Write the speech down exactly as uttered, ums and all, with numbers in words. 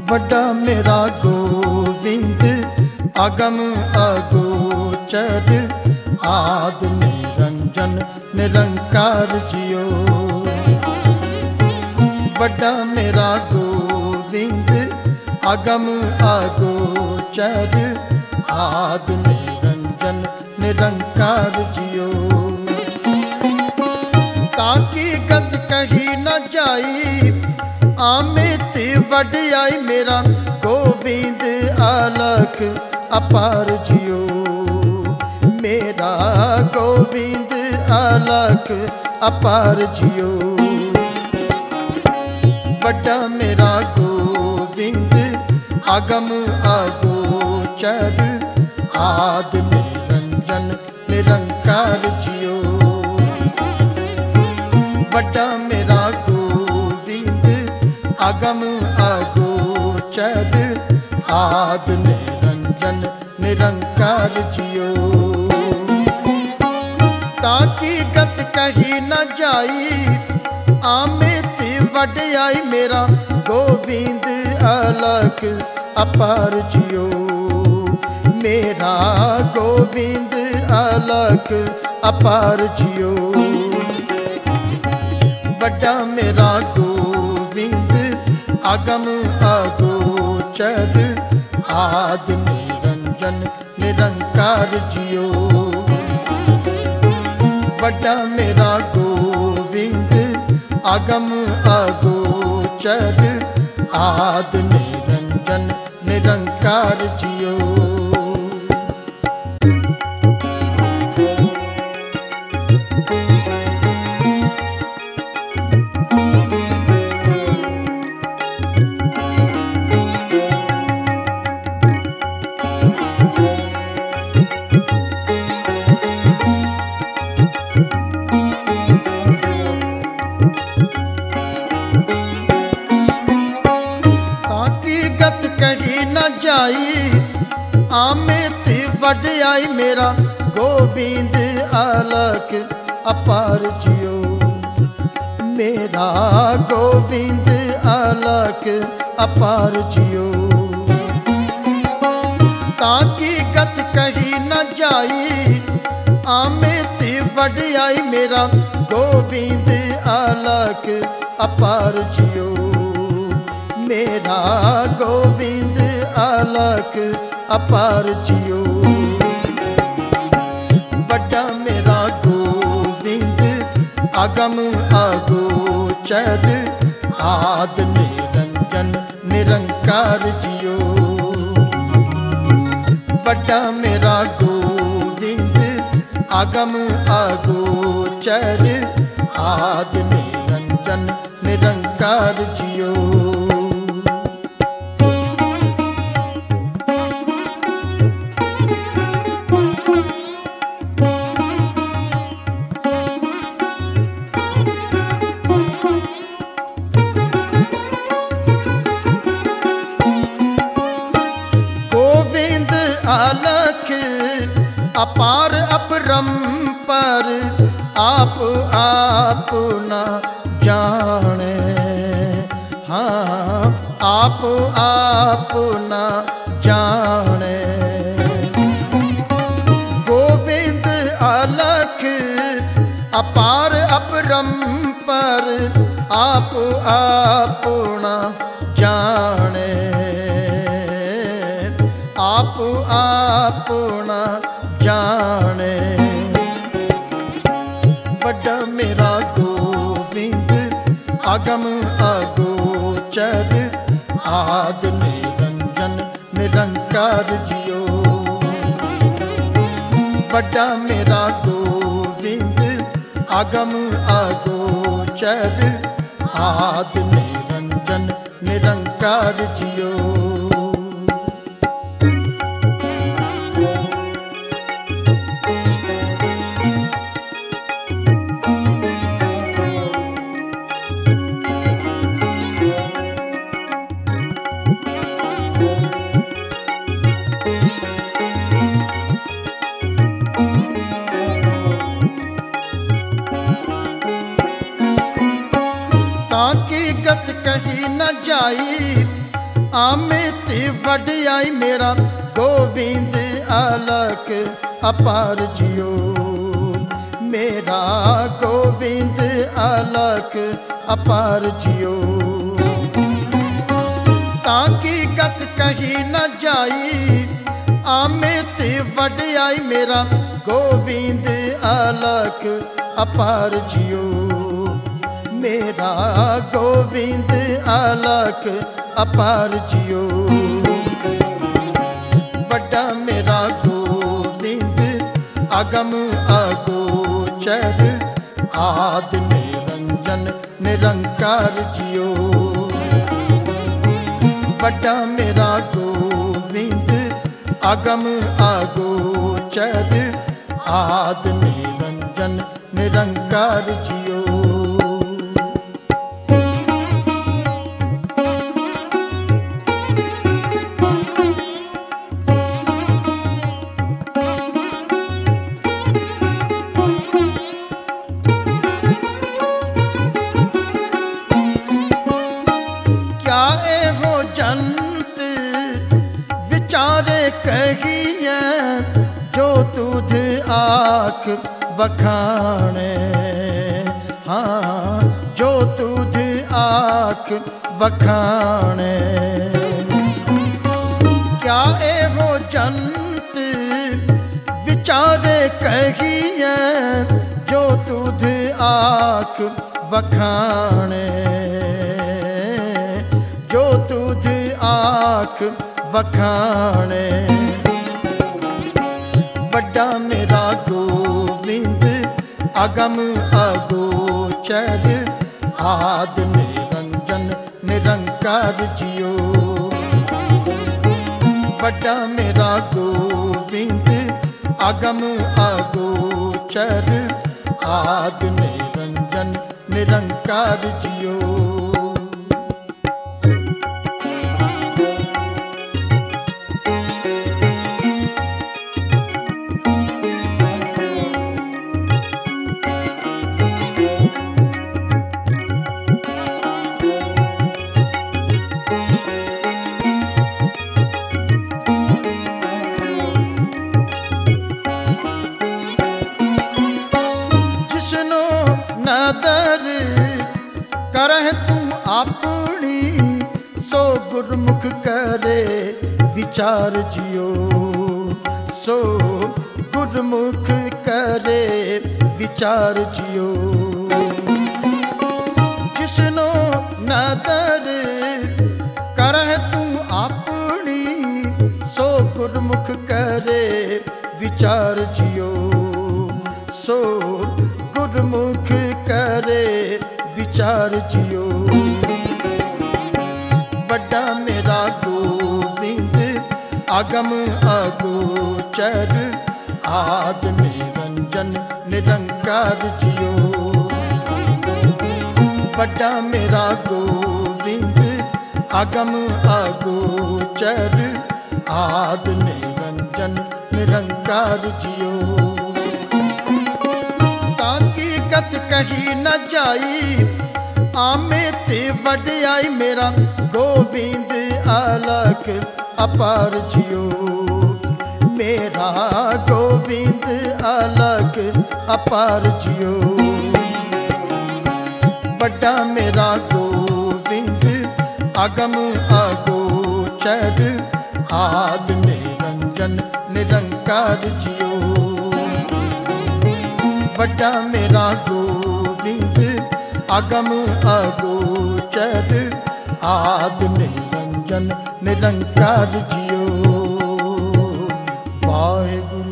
वड्डा मेरा गोविंद अगम अगोचर आद निरंजन निरंकार जियो। वड्डा मेरा गोविंद अगम अगोचर आद निरंजन निरंकार जियो। ताकि गत कही न जाई आमित वड्याई मेरा गोविंद अलख अपार जियो। मेरा गोविंद अलख अपार जियो। वड्डा मेरा गोविंद अगम अगोचर आद निरंजन निरंकार जियो। वड्डा मेरा गोविंद अगम अगोचर आद निरंजन निरंकार जियो। ताकि गत कही न जाई आमित वड्याई मेरा गोविंद अलख अपार जियो। मेरा गोविंद अलख अपार जियो। वड्डा मेरा गोविंद अगम अगोचर आद निरंजन निरंकार जियो। वड्डा मेरा गोविंद अगम अगोचर आद निरंजन निरंकार जियो। कही न जाई आमित वड्याई मेरा गोविंद अलख अपार जियो। मेरा गोविंद अलख अपार जियो। ताकि गत कही न जाई आमित वड्याई मेरा गोविंद अलख अपार जियो। मेरा गोविंद अलख अपार जियो। वड्डा मेरा गोविंद अगम अगोचर आद निरंजन निरंकार जियो। वड्डा मेरा गोविंद अगम अगोचर आद निरंजन निरंकार जियो। अलख अपार अपरंपर आप आप न जाने। हाँ आप आप न जाने। गोविंद अलख अपार अपरंपर आप आप न जाने। आप आपना जाने। वड्डा मेरा गोविंद अगम अगोचर आद निरंजन निरंकार जियो। वड्डा मेरा गोविंद अगम अगोचर आद निरंजन निरंकार जियो। ताकि गत कही न जाई अमित वडियाई मेरा गोविंद अलख अपार जियो। मेरा गोविंद अलख अपार जियो। ताकि गत कही न जाई अमित वडियाई मेरा गोविंद अलख अपार जियो। मेरा गोविंद अलख अपार जियो। वड्डा मेरा गोविंद अगम अगोचर आद निरंजन निरंकार जियो। वड्डा मेरा गोविंद अगम अगोचर आद निरंजन निरंकार जियो। जो तुझ आख वखाणे, हाँ जो तुझ आख वखाणे। क्या एहो जंत विचारे कहिए जो तुझ आख वखाणे। जो तुझ आख वखाणे। वड्डा मेरा गोविंद अगम अगोचर आद निरंजन निरंकार जियो। वड्डा मेरा गोविंद अगम अगोचर आद निरंजन निरंकार जियो। नदर करह तू अपनी सो गुरमुख करे विचार जियो। सो गुरमुख करे विचार जियो। जिसनो नदर करह तू अपनी सो गुरमुख करे विचार जियो। सो गुरमुख करे विचार जियो। वड्डा मेरा गोविंद अगम अगोचर आद निरंजन निरंकार जियो। वड्डा मेरा गोविंद अगम अगोचर आद निरंजन निरंकार जियो। गत कही न जाई अमित वडियाई मेरा गोविंद अलख अपार जियो। मेरा गोविंद अलख अपार जियो। वड्डा मेरा गोविंद अगम अगोचर आद निरंजन निरंकार जियो। वड्डा मेरा गोविंद अगम अगोचर आद निरंजन निरंकार जियो। वाहेगुरु।